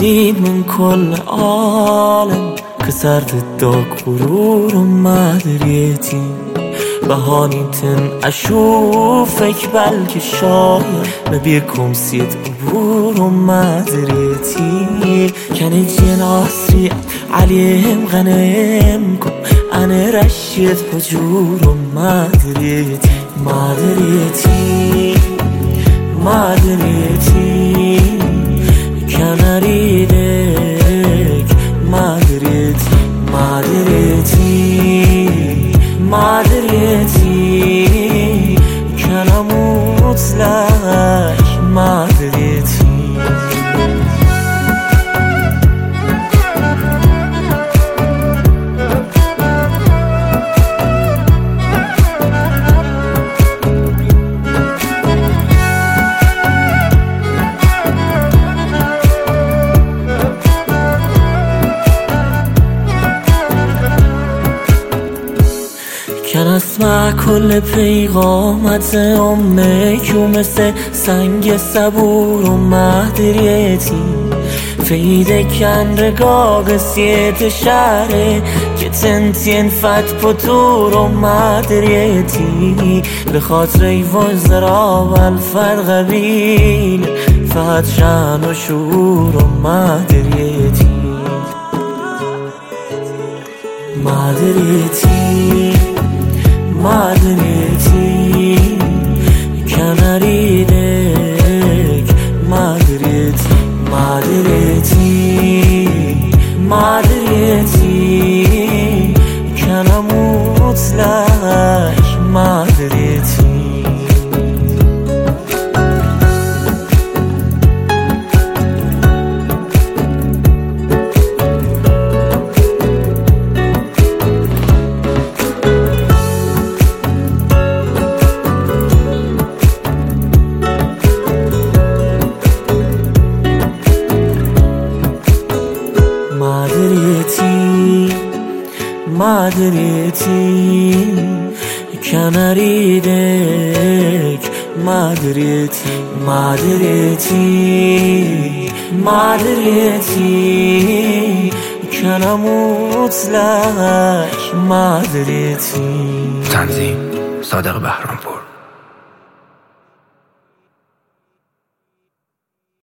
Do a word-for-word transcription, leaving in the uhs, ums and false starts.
جديد من كل عالم كسرت الدوق غرور وما دريتي بهانيتن أشوفك بلكي شاير ما بيكم سيد عبور وما دريتي كان جين عصري عليهم غنمكم أنا رشيت حجور وما دريتي ما دريتي ما دريتي كان أريدك ما دريتي ما دريتي ما دريتي كان أموت لك ما دريتي كان اسمع كل پیغامت امك و مثل سنگ صبور و مهدریتی فیده کن رگاگ سیت شهره که تنتین فت پتور و مهدریتی به خاطر ایوان زرا و الفرق قبیل فت شن و شور و مهدریتی مهدریتی ما دريتي كان أريدك ما دريتي ما دريتي ما دريتي كان أموت لك ما دريتي ما دريتي ما دريتي كان أريدك ما دريتي ما دريتي ما دريتي كان أموت لك ما دريتي. تنظیم صادق بهرامپور.